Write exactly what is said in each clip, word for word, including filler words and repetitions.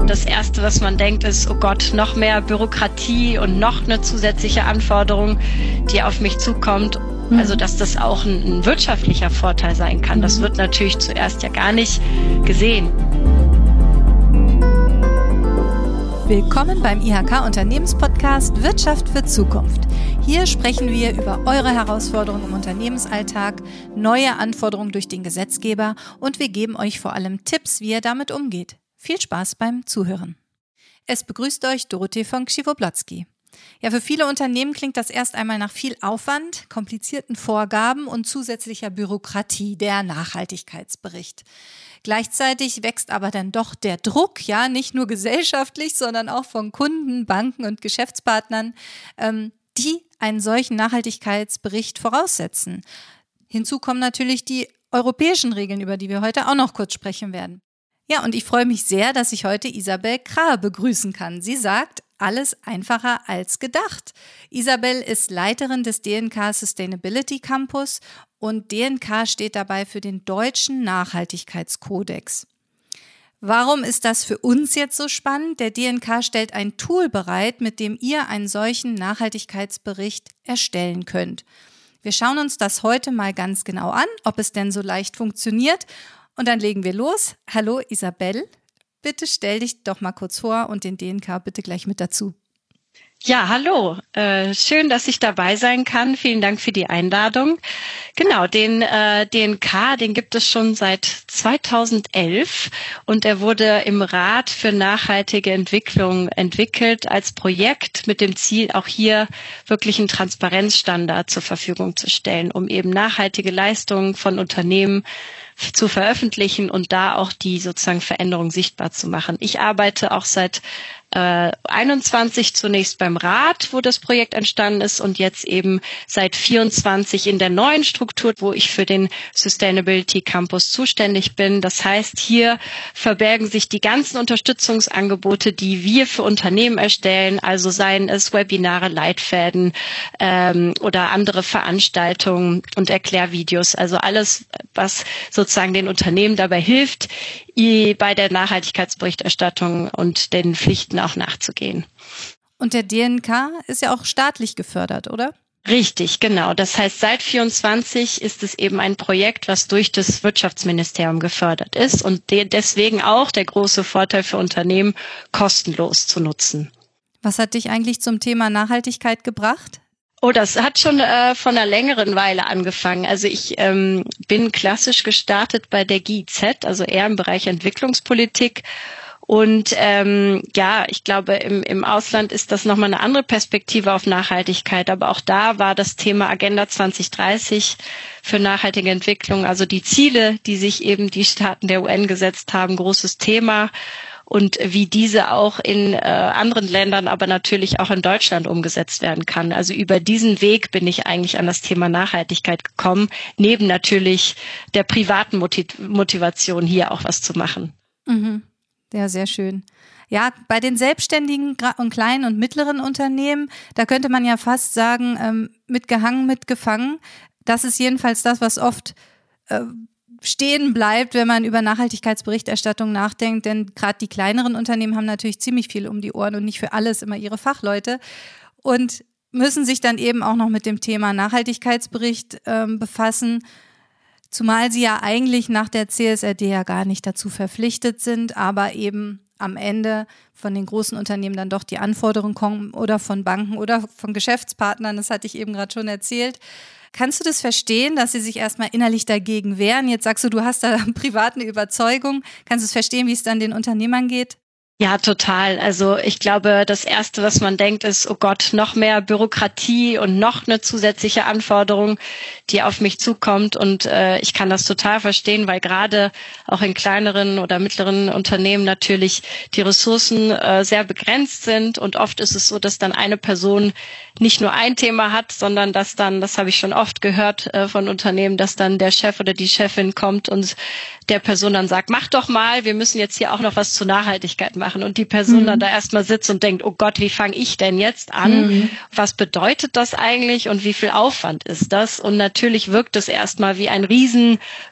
das Erste, was man denkt, ist, oh Gott, noch mehr Bürokratie und noch eine zusätzliche Anforderung, die auf mich zukommt. Also, dass das auch ein, ein wirtschaftlicher Vorteil sein kann. Das wird natürlich zuerst ja gar nicht gesehen. Willkommen beim I H K-Unternehmenspodcast Wirtschaft für Zukunft. Hier sprechen wir über eure Herausforderungen im Unternehmensalltag, neue Anforderungen durch den Gesetzgeber und wir geben euch vor allem Tipps, wie ihr damit umgeht. Viel Spaß beim Zuhören. Es begrüßt euch Dorothee von Krzywobłocki. Ja, für viele Unternehmen klingt das erst einmal nach viel Aufwand, komplizierten Vorgaben und zusätzlicher Bürokratie, der Nachhaltigkeitsbericht. Gleichzeitig wächst aber dann doch der Druck, ja, nicht nur gesellschaftlich, sondern auch von Kunden, Banken und Geschäftspartnern, ähm, die einen solchen Nachhaltigkeitsbericht voraussetzen. Hinzu kommen natürlich die europäischen Regeln, über die wir heute auch noch kurz sprechen werden. Ja, und ich freue mich sehr, dass ich heute Isabel Krahe begrüßen kann. Sie sagt, alles einfacher als gedacht. Isabel ist Leiterin des D N K Sustainability Campus und D N K steht dabei für den Deutschen Nachhaltigkeitskodex. Warum ist das für uns jetzt so spannend? Der D N K stellt ein Tool bereit, mit dem ihr einen solchen Nachhaltigkeitsbericht erstellen könnt. Wir schauen uns das heute mal ganz genau an, ob es denn so leicht funktioniert. Und dann legen wir los. Hallo Isabel. Bitte stell dich doch mal kurz vor und den D N K bitte gleich mit dazu. Ja, hallo. Äh, schön, dass ich dabei sein kann. Vielen Dank für die Einladung. Genau, den äh, D N K, den gibt es schon seit zweitausendelf und er wurde im Rat für nachhaltige Entwicklung entwickelt als Projekt mit dem Ziel, auch hier wirklich einen Transparenzstandard zur Verfügung zu stellen, um eben nachhaltige Leistungen von Unternehmen zu veröffentlichen und da auch die sozusagen Veränderung sichtbar zu machen. Ich arbeite auch seit äh, einundzwanzig zunächst beim Rat, wo das Projekt entstanden ist und jetzt eben seit vierundzwanzig in der neuen Struktur, wo ich für den Sustainability Campus zuständig bin. Das heißt, hier verbergen sich die ganzen Unterstützungsangebote, die wir für Unternehmen erstellen, also seien es Webinare, Leitfäden ähm, oder andere Veranstaltungen und Erklärvideos, also alles, was sozusagen den Unternehmen dabei hilft, bei der Nachhaltigkeitsberichterstattung und den Pflichten auch nachzugehen. Und der D N K ist ja auch staatlich gefördert, oder? Richtig, genau. Das heißt, seit vierundzwanzig ist es eben ein Projekt, was durch das Wirtschaftsministerium gefördert ist und de- deswegen auch der große Vorteil für Unternehmen, kostenlos zu nutzen. Was hat dich eigentlich zum Thema Nachhaltigkeit gebracht? Oh, das hat schon äh, von einer längeren Weile angefangen. Also ich ähm, bin klassisch gestartet bei der G I Z, also eher im Bereich Entwicklungspolitik. Und ähm, ja, ich glaube, im, im Ausland ist das nochmal eine andere Perspektive auf Nachhaltigkeit. Aber auch da war das Thema Agenda zwanzig dreißig für nachhaltige Entwicklung, also die Ziele, die sich eben die Staaten der U N gesetzt haben, großes Thema. Und wie diese auch in äh, anderen Ländern, aber natürlich auch in Deutschland umgesetzt werden kann. Also über diesen Weg bin ich eigentlich an das Thema Nachhaltigkeit gekommen, neben natürlich der privaten Motiv- Motivation, hier auch was zu machen. Mhm. Ja, sehr schön. Ja, bei den selbstständigen und kleinen und mittleren Unternehmen, da könnte man ja fast sagen, ähm, mitgehangen, mitgefangen. Das ist jedenfalls das, was oft äh, stehen bleibt, wenn man über Nachhaltigkeitsberichterstattung nachdenkt, denn gerade die kleineren Unternehmen haben natürlich ziemlich viel um die Ohren und nicht für alles immer ihre Fachleute und müssen sich dann eben auch noch mit dem Thema Nachhaltigkeitsbericht ähm, befassen, zumal sie ja eigentlich nach der C S R D ja gar nicht dazu verpflichtet sind, aber eben am Ende von den großen Unternehmen dann doch die Anforderungen kommen oder von Banken oder von Geschäftspartnern, das hatte ich eben gerade schon erzählt. Kannst du das verstehen, dass sie sich erstmal innerlich dagegen wehren? Jetzt sagst du, du hast da privat eine Überzeugung. Kannst du es verstehen, wie es dann den Unternehmern geht? Ja, total. Also ich glaube, das Erste, was man denkt, ist, oh Gott, noch mehr Bürokratie und noch eine zusätzliche Anforderung, die auf mich zukommt. Und äh, ich kann das total verstehen, weil gerade auch in kleineren oder mittleren Unternehmen natürlich die Ressourcen äh, sehr begrenzt sind. Und oft ist es so, dass dann eine Person nicht nur ein Thema hat, sondern dass dann, das habe ich schon oft gehört äh, von Unternehmen, dass dann der Chef oder die Chefin kommt und der Person dann sagt, mach doch mal, wir müssen jetzt hier auch noch was zur Nachhaltigkeit machen. Und die Person mhm. dann da erstmal sitzt und denkt, oh Gott, wie fange ich denn jetzt an? Mhm. Was bedeutet das eigentlich und wie viel Aufwand ist das? Und natürlich wirkt es erstmal wie ein riesen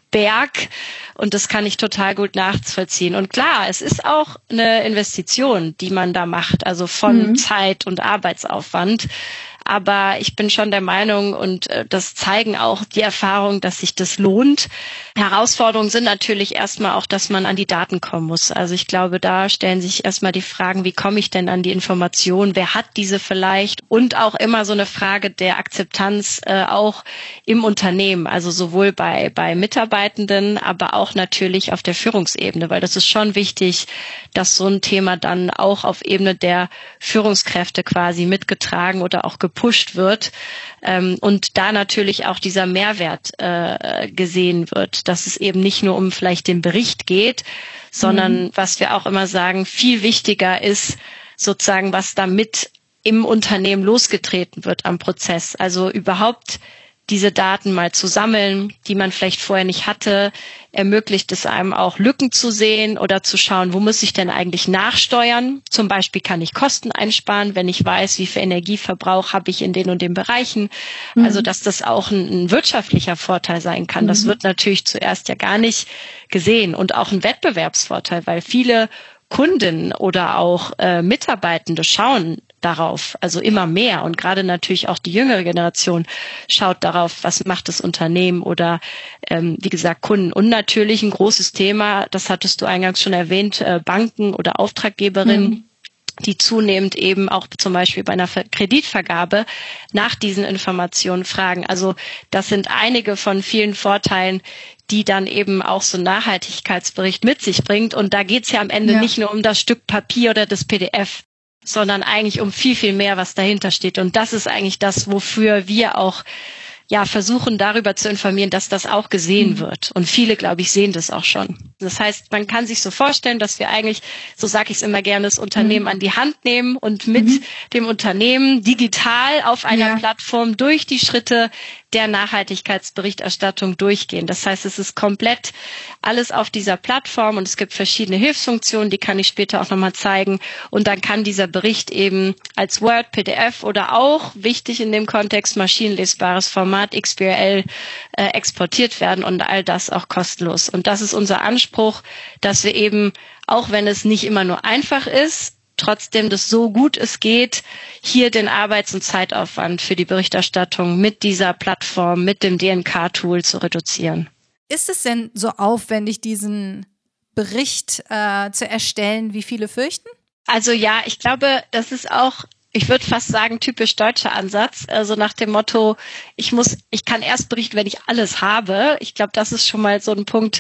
Berg und das kann ich total gut nachvollziehen. Und klar, es ist auch eine Investition, die man da macht, also von mhm. Zeit und Arbeitsaufwand. Aber ich bin schon der Meinung und äh, das zeigen auch die Erfahrungen, dass sich das lohnt. Herausforderungen sind natürlich erstmal auch, dass man an die Daten kommen muss. Also ich glaube, da stellen sich erstmal die Fragen, wie komme ich denn an die Informationen? Wer hat diese vielleicht? Und auch immer so eine Frage der Akzeptanz äh, auch im Unternehmen, also sowohl bei, bei Mitarbeitenden, aber auch natürlich auf der Führungsebene, weil das ist schon wichtig, dass so ein Thema dann auch auf Ebene der Führungskräfte quasi mitgetragen oder auch gepusht wird ähm, und da natürlich auch dieser Mehrwert äh, gesehen wird, dass es eben nicht nur um vielleicht den Bericht geht, sondern mhm. was wir auch immer sagen, viel wichtiger ist sozusagen, was damit im Unternehmen losgetreten wird am Prozess. Also überhaupt diese Daten mal zu sammeln, die man vielleicht vorher nicht hatte, ermöglicht es einem auch Lücken zu sehen oder zu schauen, wo muss ich denn eigentlich nachsteuern? Zum Beispiel kann ich Kosten einsparen, wenn ich weiß, wie viel Energieverbrauch habe ich in den und den Bereichen. Mhm. Also dass das auch ein, ein wirtschaftlicher Vorteil sein kann. Mhm. Das wird natürlich zuerst ja gar nicht gesehen und auch ein Wettbewerbsvorteil, weil viele Kunden oder auch äh, Mitarbeitende schauen darauf, also immer mehr und gerade natürlich auch die jüngere Generation schaut darauf, was macht das Unternehmen oder ähm, wie gesagt Kunden und natürlich ein großes Thema, das hattest du eingangs schon erwähnt, äh, Banken oder Auftraggeberinnen, mhm. die zunehmend eben auch zum Beispiel bei einer Kreditvergabe nach diesen Informationen fragen. Also das sind einige von vielen Vorteilen, die dann eben auch so ein Nachhaltigkeitsbericht mit sich bringt. Und da geht's ja am Ende ja. nicht nur um das Stück Papier oder das P D F, sondern eigentlich um viel, viel mehr, was dahinter steht. Und das ist eigentlich das, wofür wir auch ja versuchen, darüber zu informieren, dass das auch gesehen mhm. wird. Und viele, glaube ich, sehen das auch schon. Das heißt, man kann sich so vorstellen, dass wir eigentlich, so sage ich es immer gerne, das Unternehmen mhm. an die Hand nehmen und mit mhm. dem Unternehmen digital auf einer ja. Plattform durch die Schritte der Nachhaltigkeitsberichterstattung durchgehen. Das heißt, es ist komplett alles auf dieser Plattform und es gibt verschiedene Hilfsfunktionen, die kann ich später auch nochmal zeigen. Und dann kann dieser Bericht eben als Word, P D F oder auch, wichtig in dem Kontext, maschinenlesbares Format, X B R L, äh, exportiert werden und all das auch kostenlos. Und das ist unser Anspruch, dass wir eben, auch wenn es nicht immer nur einfach ist, trotzdem das so gut es geht, hier den Arbeits- und Zeitaufwand für die Berichterstattung mit dieser Plattform, mit dem D N K-Tool zu reduzieren. Ist es denn so aufwendig, diesen Bericht äh, zu erstellen, wie viele fürchten? Also ja, ich glaube, das ist auch, ich würde fast sagen, typisch deutscher Ansatz. Also nach dem Motto, ich muss, ich kann erst berichten, wenn ich alles habe. Ich glaube, das ist schon mal so ein Punkt,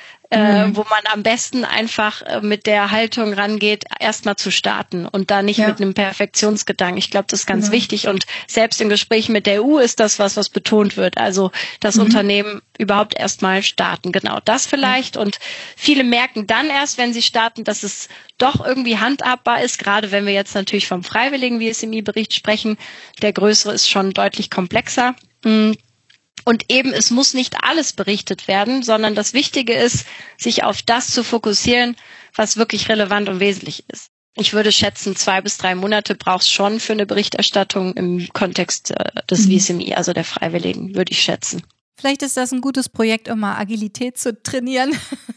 Äh, mhm. wo man am besten einfach äh, mit der Haltung rangeht, erstmal zu starten und da nicht ja. mit einem Perfektionsgedanken. Ich glaube, das ist ganz mhm. wichtig und selbst im Gespräch mit der E U ist das was, was betont wird. Also das mhm. Unternehmen überhaupt erstmal starten. Genau das vielleicht. Mhm. Und viele merken dann erst, wenn sie starten, dass es doch irgendwie handhabbar ist, gerade wenn wir jetzt natürlich vom freiwilligen V S M I-Bericht sprechen. Der größere ist schon deutlich komplexer. Mhm. Und eben, es muss nicht alles berichtet werden, sondern das Wichtige ist, sich auf das zu fokussieren, was wirklich relevant und wesentlich ist. Ich würde schätzen, zwei bis drei Monate brauchst schon für eine Berichterstattung im Kontext äh, des mhm. V S M I, also der Freiwilligen, würde ich schätzen. Vielleicht ist das ein gutes Projekt, um mal Agilität zu trainieren.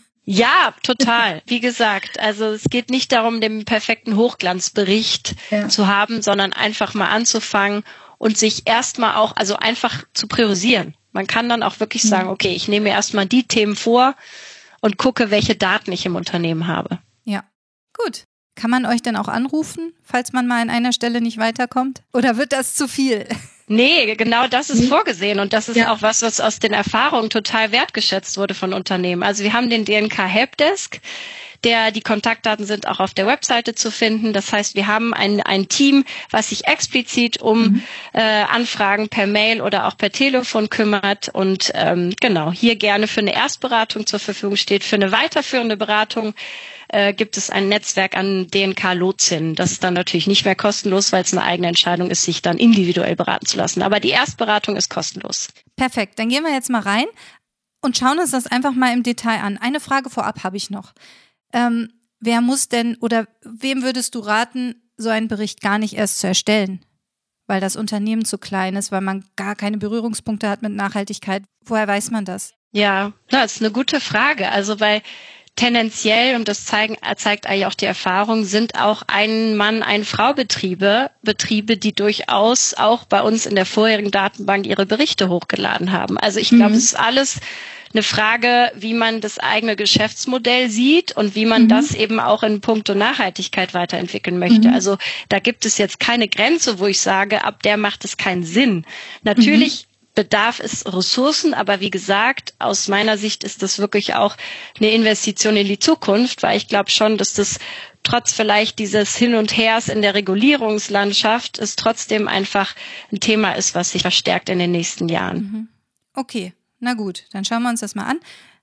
Ja, total. Wie gesagt, also es geht nicht darum, den perfekten Hochglanzbericht ja. zu haben, sondern einfach mal anzufangen und sich erstmal auch, also einfach zu priorisieren. Man kann dann auch wirklich sagen, okay, ich nehme mir erstmal die Themen vor und gucke, welche Daten ich im Unternehmen habe. Ja, gut. Kann man euch denn auch anrufen, falls man mal an einer Stelle nicht weiterkommt? Oder wird das zu viel? Nee, genau das ist vorgesehen und das ist ja. auch was, was aus den Erfahrungen total wertgeschätzt wurde von Unternehmen. Also wir haben den D N K Helpdesk, der, die Kontaktdaten sind auch auf der Webseite zu finden. Das heißt, wir haben ein, ein Team, was sich explizit um mhm. äh, Anfragen per Mail oder auch per Telefon kümmert und ähm, genau, hier gerne für eine Erstberatung zur Verfügung steht. Für eine weiterführende Beratung äh, gibt es ein Netzwerk an D N K-Lotsinnen. Das ist dann natürlich nicht mehr kostenlos, weil es eine eigene Entscheidung ist, sich dann individuell beraten zu lassen. Aber die Erstberatung ist kostenlos. Perfekt, dann gehen wir jetzt mal rein und schauen uns das einfach mal im Detail an. Eine Frage vorab habe ich noch. Ähm, wer muss denn oder wem würdest du raten, so einen Bericht gar nicht erst zu erstellen? Weil das Unternehmen zu klein ist, weil man gar keine Berührungspunkte hat mit Nachhaltigkeit. Woher weiß man das? Ja, das ist eine gute Frage. Also weil tendenziell, und das zeigen, zeigt eigentlich auch die Erfahrung, sind auch Ein-Mann-, Ein-Frau-Betriebe, Betriebe, die durchaus auch bei uns in der vorherigen Datenbank ihre Berichte hochgeladen haben. Also ich glaube, mhm. es ist alles eine Frage, wie man das eigene Geschäftsmodell sieht und wie man mhm. das eben auch in puncto Nachhaltigkeit weiterentwickeln möchte. Mhm. Also da gibt es jetzt keine Grenze, wo ich sage, ab der macht es keinen Sinn. Natürlich mhm. bedarf es Ressourcen, aber wie gesagt, aus meiner Sicht ist das wirklich auch eine Investition in die Zukunft, weil ich glaube schon, dass das trotz vielleicht dieses Hin und Hers in der Regulierungslandschaft es trotzdem einfach ein Thema ist, was sich verstärkt in den nächsten Jahren. Okay, na gut, dann schauen wir uns das mal an.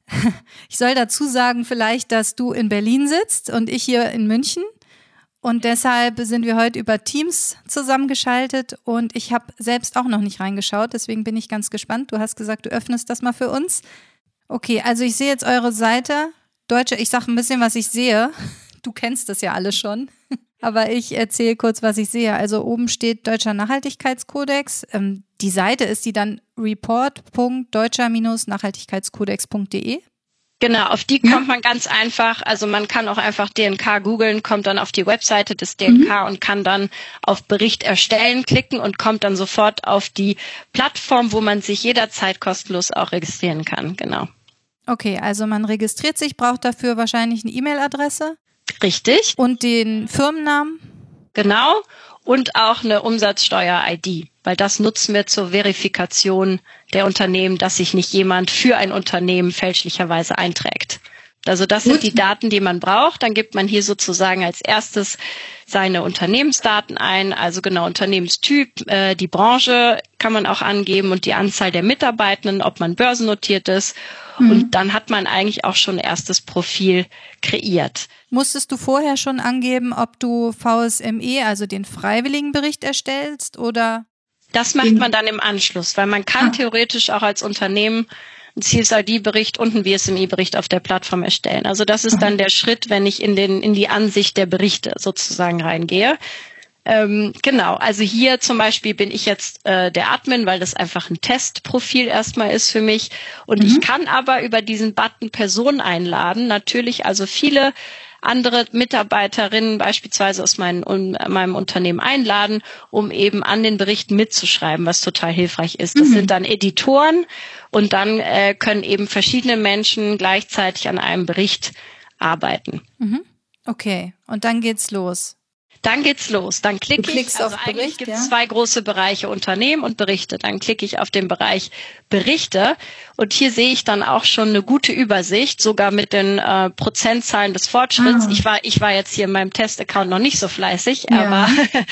Ich soll dazu sagen vielleicht, dass du in Berlin sitzt und ich hier in München. Und deshalb sind wir heute über Teams zusammengeschaltet und ich habe selbst auch noch nicht reingeschaut, deswegen bin ich ganz gespannt. Du hast gesagt, du öffnest das mal für uns. Okay, also ich sehe jetzt eure Seite. Deutsche, ich sage ein bisschen, was ich sehe. Du kennst das ja alles schon, aber ich erzähle kurz, was ich sehe. Also oben steht Deutscher Nachhaltigkeitskodex. Ähm, die Seite ist die dann report punkt deutscher Bindestrich nachhaltigkeitskodex punkt de. Genau, auf die kommt man ganz einfach, also man kann auch einfach D N K googeln, kommt dann auf die Webseite des D N K mhm. und kann dann auf Bericht erstellen klicken und kommt dann sofort auf die Plattform, wo man sich jederzeit kostenlos auch registrieren kann, genau. Okay, also man registriert sich, braucht dafür wahrscheinlich eine E-Mail-Adresse. Richtig. Und den Firmennamen. Genau, und auch eine Umsatzsteuer-I D, weil das nutzen wir zur Verifikation der Unternehmen, dass sich nicht jemand für ein Unternehmen fälschlicherweise einträgt. Also das Gut. sind die Daten, die man braucht. Dann gibt man hier sozusagen als erstes seine Unternehmensdaten ein, also genau Unternehmenstyp, äh, die Branche kann man auch angeben und die Anzahl der Mitarbeitenden, ob man börsennotiert ist. Mhm. Und dann hat man eigentlich auch schon ein erstes Profil kreiert. Musstest du vorher schon angeben, ob du V S M E, also den Freiwilligenbericht erstellst oder? Das macht man dann im Anschluss, weil man kann ah. theoretisch auch als Unternehmen einen C S R D-Bericht und einen V S M E-Bericht auf der Plattform erstellen. Also das ist dann der Schritt, wenn ich in den in die Ansicht der Berichte sozusagen reingehe. Ähm, genau, also hier zum Beispiel bin ich jetzt äh, der Admin, weil das einfach ein Testprofil erstmal ist für mich. Und mhm. ich kann aber über diesen Button Personen einladen, natürlich also viele andere Mitarbeiterinnen beispielsweise aus meinem, um, meinem Unternehmen einladen, um eben an den Berichten mitzuschreiben, was total hilfreich ist. Das mhm. sind dann Editoren und dann äh, können eben verschiedene Menschen gleichzeitig an einem Bericht arbeiten. Mhm. Okay, und dann geht's los. Dann geht's los. Dann klicke ich, also auf eigentlich Bericht, gibt ja? es zwei große Bereiche, Unternehmen und Berichte. Dann klicke ich auf den Bereich Berichte und hier sehe ich dann auch schon eine gute Übersicht, sogar mit den äh, Prozentzahlen des Fortschritts. Ah. Ich war ich war jetzt hier in meinem Testaccount noch nicht so fleißig, ja. aber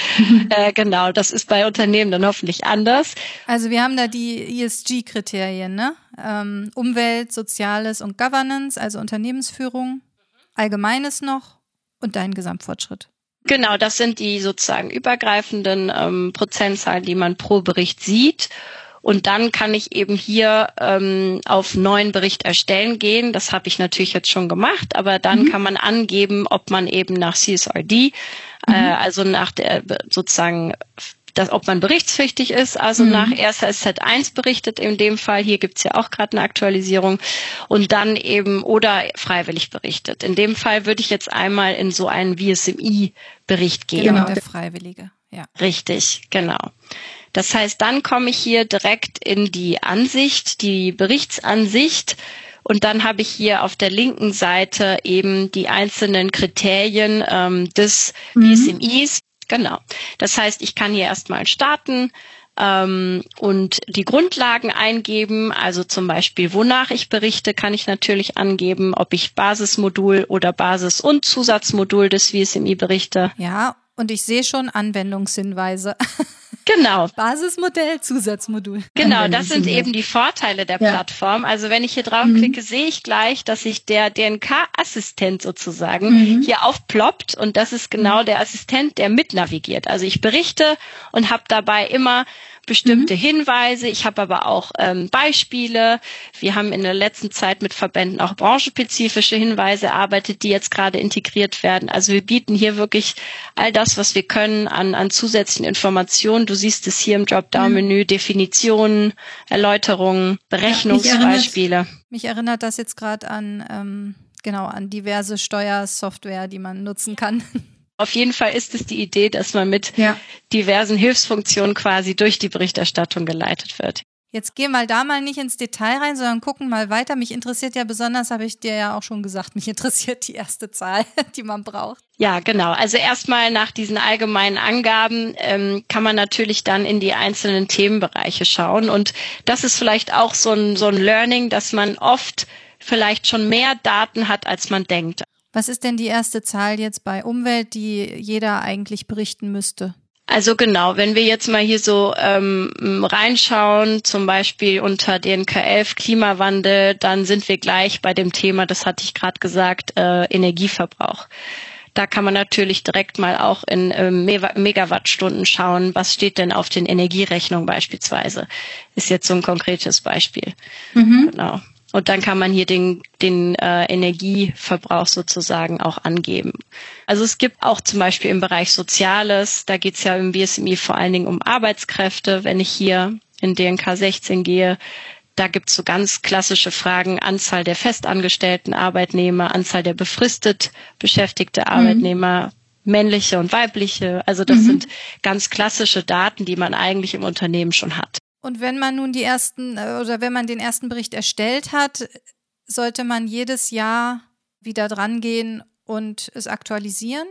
äh, genau, das ist bei Unternehmen dann hoffentlich anders. Also wir haben da die E S G-Kriterien, ne? Ähm, Umwelt, Soziales und Governance, also Unternehmensführung, Allgemeines noch und dein Gesamtfortschritt. Genau, das sind die sozusagen übergreifenden ähm, Prozentzahlen, die man pro Bericht sieht. Und dann kann ich eben hier ähm, auf neuen Bericht erstellen gehen. Das habe ich natürlich jetzt schon gemacht, aber dann mhm. kann man angeben, ob man eben nach C S R D, mhm. äh, also nach der sozusagen Das, ob man berichtspflichtig ist, also mhm. nach R S S Z eins berichtet in dem Fall. Hier gibt's ja auch gerade eine Aktualisierung. Und dann eben oder freiwillig berichtet. In dem Fall würde ich jetzt einmal in so einen V S M E-Bericht gehen. Genau, der Freiwillige. Ja. Richtig, genau. Das heißt, dann komme ich hier direkt in die Ansicht, die Berichtsansicht. Und dann habe ich hier auf der linken Seite eben die einzelnen Kriterien ähm, des mhm. V S M Is. Genau. Das heißt, ich kann hier erstmal starten ähm, und die Grundlagen eingeben. Also zum Beispiel, wonach ich berichte, kann ich natürlich angeben, ob ich Basismodul oder Basis- und Zusatzmodul des V S M I berichte. Ja, und ich sehe schon Anwendungshinweise. Genau. Basismodell, Zusatzmodul. Genau, das sind eben die Vorteile der ja. Plattform. Also wenn ich hier draufklicke, mhm. sehe ich gleich, dass sich der D N K-Assistent sozusagen mhm. hier aufploppt. Und das ist genau mhm. der Assistent, der mitnavigiert. Also ich berichte und habe dabei immer bestimmte mhm. Hinweise. Ich habe aber auch ähm, Beispiele. Wir haben in der letzten Zeit mit Verbänden auch branchenspezifische Hinweise erarbeitet, die jetzt gerade integriert werden. Also wir bieten hier wirklich all das, was wir können an, an zusätzlichen Informationen. Du siehst es hier im Dropdown-Menü, mhm. Definitionen, Erläuterungen, Berechnungsbeispiele. Ja, Mich erinnert das jetzt gerade an, ähm, genau, an diverse Steuersoftware, die man nutzen kann. Auf jeden Fall ist es die Idee, dass man mit ja. diversen Hilfsfunktionen quasi durch die Berichterstattung geleitet wird. Jetzt geh mal da mal nicht ins Detail rein, sondern gucken mal weiter. Mich interessiert ja besonders, habe ich dir ja auch schon gesagt, mich interessiert die erste Zahl, die man braucht. Ja, genau. Also erstmal nach diesen allgemeinen Angaben ähm, kann man natürlich dann in die einzelnen Themenbereiche schauen. Und das ist vielleicht auch so ein, so ein Learning, dass man oft vielleicht schon mehr Daten hat, als man denkt. Was ist denn die erste Zahl jetzt bei Umwelt, die jeder eigentlich berichten müsste? Also genau, wenn wir jetzt mal hier so ähm, reinschauen, zum Beispiel unter D N K elf Klimawandel, dann sind wir gleich bei dem Thema, das hatte ich gerade gesagt, äh, Energieverbrauch. Da kann man natürlich direkt mal auch in äh, Megawattstunden schauen, was steht denn auf den Energierechnungen beispielsweise. Ist jetzt so ein konkretes Beispiel. Mhm. Genau. Und dann kann man hier den, den äh, Energieverbrauch sozusagen auch angeben. Also es gibt auch zum Beispiel im Bereich Soziales, da geht es ja im B S M I vor allen Dingen um Arbeitskräfte. Wenn ich hier in D N K sechzehn gehe, da gibt es so ganz klassische Fragen, Anzahl der festangestellten Arbeitnehmer, Anzahl der befristet beschäftigte Arbeitnehmer, mhm. männliche und weibliche. Also das mhm. sind ganz klassische Daten, die man eigentlich im Unternehmen schon hat. Und wenn man nun die ersten oder wenn man den ersten Bericht erstellt hat, sollte man jedes Jahr wieder dran gehen und es aktualisieren?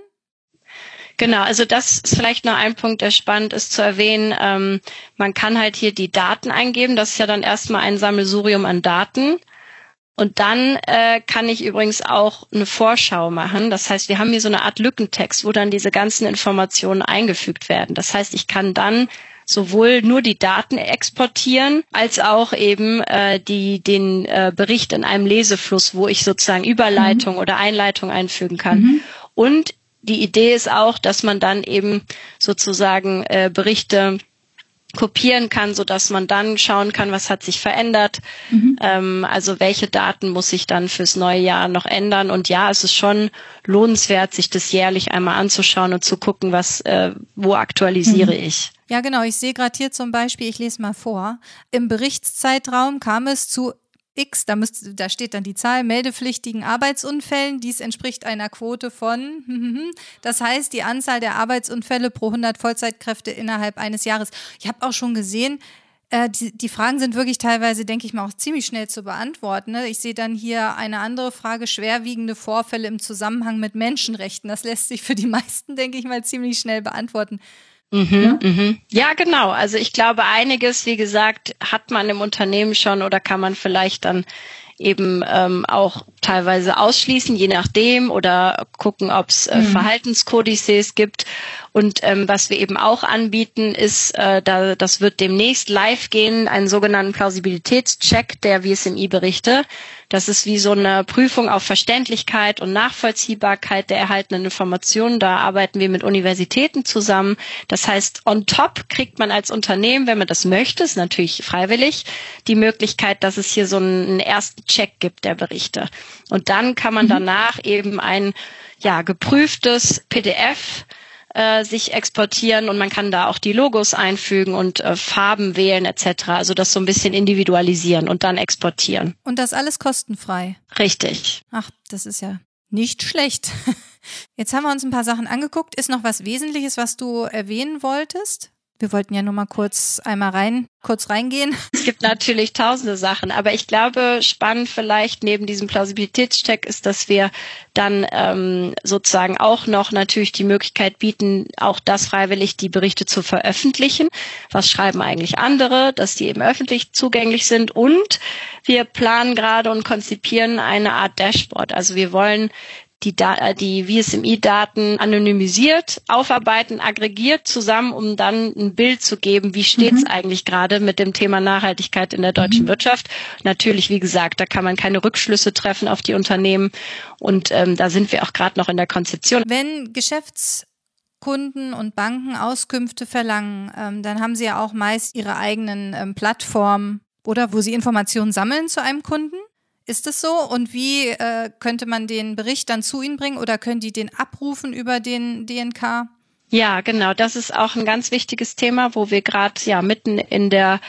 Genau, also das ist vielleicht noch ein Punkt, der spannend ist zu erwähnen. Ähm, man kann halt hier die Daten eingeben. Das ist ja dann erstmal ein Sammelsurium an Daten. Und dann äh, kann ich übrigens auch eine Vorschau machen. Das heißt, wir haben hier so eine Art Lückentext, wo dann diese ganzen Informationen eingefügt werden. Das heißt, ich kann dann sowohl nur die Daten exportieren, als auch eben äh, die den äh, Bericht in einem Lesefluss, wo ich sozusagen Überleitung mhm. oder Einleitung einfügen kann. Mhm. Und die Idee ist auch, dass man dann eben sozusagen äh, Berichte kopieren kann, so dass man dann schauen kann, was hat sich verändert. Mhm. Ähm, also welche Daten muss ich dann fürs neue Jahr noch ändern? Und ja, es ist schon lohnenswert, sich das jährlich einmal anzuschauen und zu gucken, was, äh, wo aktualisiere mhm. ich. Ja, genau. Ich sehe gerade hier zum Beispiel, ich lese mal vor, im Berichtszeitraum kam es zu X, da, müsst, da steht dann die Zahl, meldepflichtigen Arbeitsunfällen. Dies entspricht einer Quote von, das heißt die Anzahl der Arbeitsunfälle pro hundert Vollzeitkräfte innerhalb eines Jahres. Ich habe auch schon gesehen, äh, die, die Fragen sind wirklich teilweise, denke ich mal, auch ziemlich schnell zu beantworten. Ne? Ich sehe dann hier eine andere Frage, schwerwiegende Vorfälle im Zusammenhang mit Menschenrechten. Das lässt sich für die meisten, denke ich mal, ziemlich schnell beantworten. Mhm, ja? Mhm. Ja, genau. Also ich glaube, einiges, wie gesagt, hat man im Unternehmen schon oder kann man vielleicht dann eben ähm, auch teilweise ausschließen, je nachdem, oder gucken, ob es äh, mhm. Verhaltenskodizes gibt. Und ähm, was wir eben auch anbieten, ist, äh, da, das wird demnächst live gehen, einen sogenannten Plausibilitätscheck der W S M I-Berichte. Das ist wie so eine Prüfung auf Verständlichkeit und Nachvollziehbarkeit der erhaltenen Informationen. Da arbeiten wir mit Universitäten zusammen. Das heißt, on top kriegt man als Unternehmen, wenn man das möchte, ist natürlich freiwillig, die Möglichkeit, dass es hier so einen ersten Check gibt der Berichte. Und dann kann man danach eben ein ja geprüftes P D F äh, sich exportieren und man kann da auch die Logos einfügen und äh, Farben wählen et cetera. Also das so ein bisschen individualisieren und dann exportieren. Und das alles kostenfrei? Richtig. Ach, das ist ja nicht schlecht. Jetzt haben wir uns ein paar Sachen angeguckt. Ist noch was Wesentliches, was du erwähnen wolltest? Wir wollten ja nur mal kurz einmal rein, kurz reingehen. Es gibt natürlich tausende Sachen, aber ich glaube, spannend vielleicht neben diesem Plausibilitätscheck ist, dass wir dann ähm, sozusagen auch noch natürlich die Möglichkeit bieten, auch das freiwillig die Berichte zu veröffentlichen. Was schreiben eigentlich andere, dass die eben öffentlich zugänglich sind. Und wir planen gerade und konzipieren eine Art Dashboard. Also wir wollen die, da- die W S M I-Daten anonymisiert, aufarbeiten, aggregiert zusammen, um dann ein Bild zu geben, wie steht's mhm. eigentlich gerade mit dem Thema Nachhaltigkeit in der deutschen mhm. Wirtschaft. Natürlich, wie gesagt, da kann man keine Rückschlüsse treffen auf die Unternehmen und ähm, da sind wir auch gerade noch in der Konzeption. Wenn Geschäftskunden und Banken Auskünfte verlangen, ähm, dann haben sie ja auch meist ihre eigenen ähm, Plattformen, oder, wo sie Informationen sammeln zu einem Kunden. Ist es so? Und wie äh, könnte man den Bericht dann zu Ihnen bringen oder können die den abrufen über den D N K? Ja, genau. Das ist auch ein ganz wichtiges Thema, wo wir gerade ja mitten in der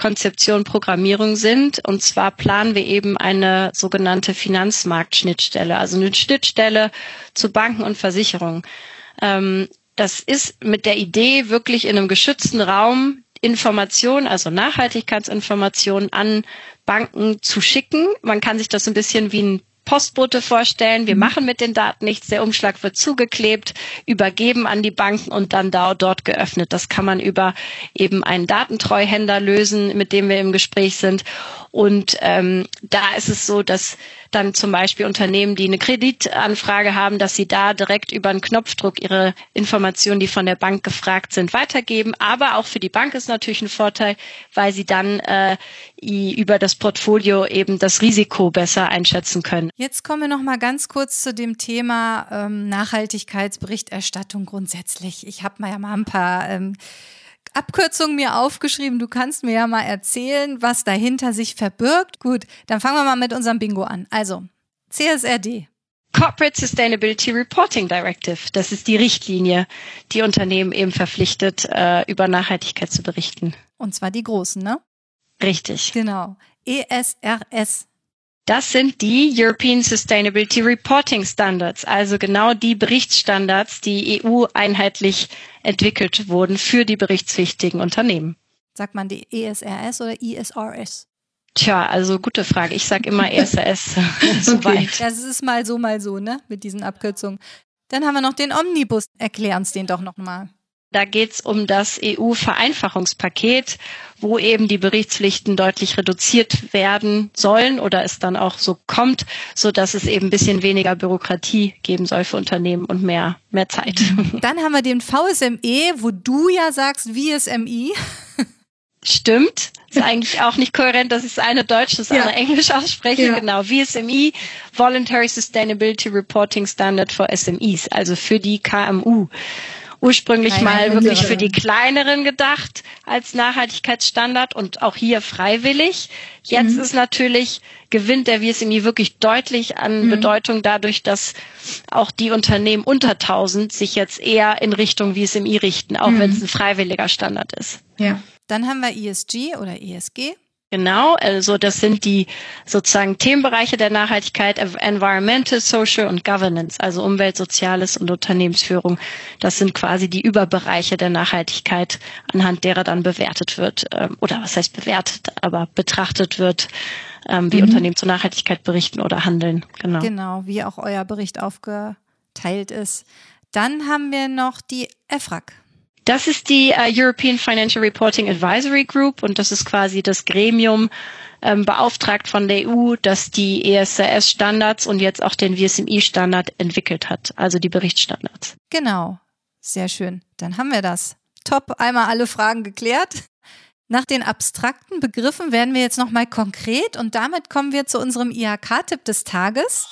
Konzeption, Programmierung sind. Und zwar planen wir eben eine sogenannte Finanzmarktschnittstelle, also eine Schnittstelle zu Banken und Versicherungen. Ähm, das ist mit der Idee, wirklich in einem geschützten Raum Informationen, also Nachhaltigkeitsinformationen an Banken zu schicken. Man kann sich das ein bisschen wie ein Postbote vorstellen. Wir machen mit den Daten nichts. Der Umschlag wird zugeklebt, übergeben an die Banken und dann da dort geöffnet. Das kann man über eben einen Datentreuhänder lösen, mit dem wir im Gespräch sind. Und ähm, da ist es so, dass dann zum Beispiel Unternehmen, die eine Kreditanfrage haben, dass sie da direkt über einen Knopfdruck ihre Informationen, die von der Bank gefragt sind, weitergeben. Aber auch für die Bank ist natürlich ein Vorteil, weil sie dann äh, über das Portfolio eben das Risiko besser einschätzen können. Jetzt kommen wir noch mal ganz kurz zu dem Thema ähm, Nachhaltigkeitsberichterstattung grundsätzlich. Ich habe mal ja mal ein paar ähm, Abkürzungen mir aufgeschrieben. Du kannst mir ja mal erzählen, was dahinter sich verbirgt. Gut, dann fangen wir mal mit unserem Bingo an. Also, C S R D. Corporate Sustainability Reporting Directive. Das ist die Richtlinie, die Unternehmen eben verpflichtet, äh, über Nachhaltigkeit zu berichten. Und zwar die großen, ne? Richtig. Genau. E S R S. Das sind die European Sustainability Reporting Standards, also genau die Berichtsstandards, die E U einheitlich entwickelt wurden für die berichtspflichtigen Unternehmen. Sagt man die E S R S oder I S R S? Tja, also gute Frage. Ich sage immer E S R S. Soweit. Okay. Das ist mal so, mal so, ne? Mit diesen Abkürzungen. Dann haben wir noch den Omnibus. Erklär uns den doch nochmal. Da geht's um das E U-Vereinfachungspaket, wo eben die Berichtspflichten deutlich reduziert werden sollen oder es dann auch so kommt, so dass es eben ein bisschen weniger Bürokratie geben soll für Unternehmen und mehr, mehr Zeit. Dann haben wir den V S M E, wo du ja sagst, V S M I. Stimmt. Ist eigentlich auch nicht kohärent, dass ich das eine Deutsch, das andere ja. Englisch ausspreche. Ja. Genau. V S M I, Voluntary Sustainability Reporting Standard for S M Es, also für die K M U. Ursprünglich Kleine mal wirklich mittlere. Für die kleineren gedacht als Nachhaltigkeitsstandard und auch hier freiwillig. Jetzt mhm. ist natürlich, gewinnt der V S M I wirklich deutlich an mhm. Bedeutung dadurch, dass auch die Unternehmen unter tausend sich jetzt eher in Richtung V S M I richten, auch mhm. wenn es ein freiwilliger Standard ist. Ja. Dann haben wir E S G oder E S G. Genau, also das sind die sozusagen Themenbereiche der Nachhaltigkeit, Environmental, Social und Governance, also Umwelt, Soziales und Unternehmensführung. Das sind quasi die Überbereiche der Nachhaltigkeit, anhand derer dann bewertet wird, oder was heißt bewertet, aber betrachtet wird, wie mhm. Unternehmen zur Nachhaltigkeit berichten oder handeln. Genau. Genau, wie auch euer Bericht aufgeteilt ist. Dann haben wir noch die E F R A G. Das ist die uh, European Financial Reporting Advisory Group und das ist quasi das Gremium ähm, beauftragt von der E U, das die E S R S-Standards und jetzt auch den V S M I-Standard entwickelt hat, also die Berichtsstandards. Genau, sehr schön. Dann haben wir das. Top, einmal alle Fragen geklärt. Nach den abstrakten Begriffen werden wir jetzt nochmal konkret und damit kommen wir zu unserem I H K-Tipp des Tages.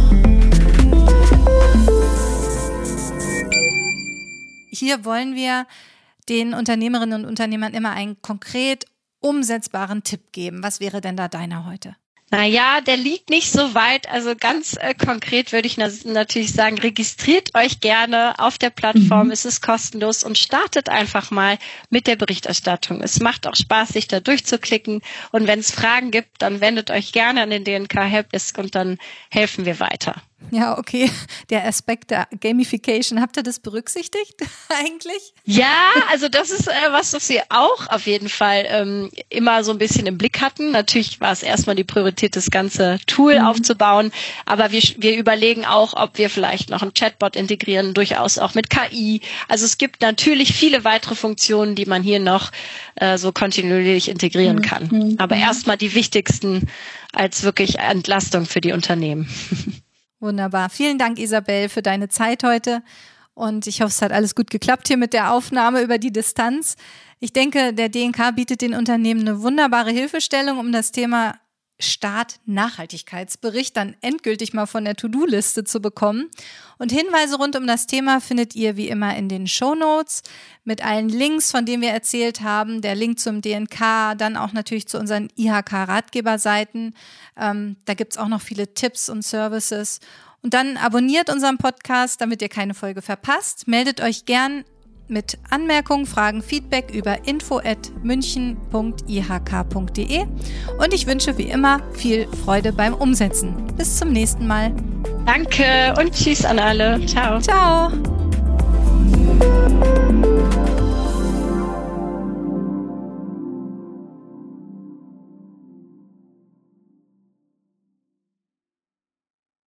Hier wollen wir den Unternehmerinnen und Unternehmern immer einen konkret umsetzbaren Tipp geben. Was wäre denn da deiner heute? Naja, der liegt nicht so weit. Also ganz äh, konkret würde ich na- natürlich sagen, registriert euch gerne auf der Plattform. Mhm. Es ist kostenlos und startet einfach mal mit der Berichterstattung. Es macht auch Spaß, sich da durchzuklicken. Und wenn es Fragen gibt, dann wendet euch gerne an den D N K-Helpdesk und dann helfen wir weiter. Ja, okay. Der Aspekt der Gamification, habt ihr das berücksichtigt eigentlich? Ja, also das ist äh, was, was wir auch auf jeden Fall ähm, immer so ein bisschen im Blick hatten. Natürlich war es erstmal die Priorität, das ganze Tool mhm. aufzubauen, aber wir, wir überlegen auch, ob wir vielleicht noch einen Chatbot integrieren, durchaus auch mit K I. Also es gibt natürlich viele weitere Funktionen, die man hier noch äh, so kontinuierlich integrieren kann. Mhm. Aber erstmal die wichtigsten als wirklich Entlastung für die Unternehmen. Wunderbar. Vielen Dank, Isabel, für deine Zeit heute. Und ich hoffe, es hat alles gut geklappt hier mit der Aufnahme über die Distanz. Ich denke, der D N K bietet den Unternehmen eine wunderbare Hilfestellung, um das Thema Start-Nachhaltigkeitsbericht dann endgültig mal von der To-Do-Liste zu bekommen. Und Hinweise rund um das Thema findet ihr wie immer in den Shownotes mit allen Links, von denen wir erzählt haben. Der Link zum D N K, dann auch natürlich zu unseren I H K-Ratgeberseiten. Ähm, da gibt es auch noch viele Tipps und Services. Und dann abonniert unseren Podcast, damit ihr keine Folge verpasst. Meldet euch gern mit Anmerkungen, Fragen, Feedback über info at münchen punkt i h k punkt d e und ich wünsche wie immer viel Freude beim Umsetzen. Bis zum nächsten Mal. Danke und tschüss an alle. Ciao. Ciao.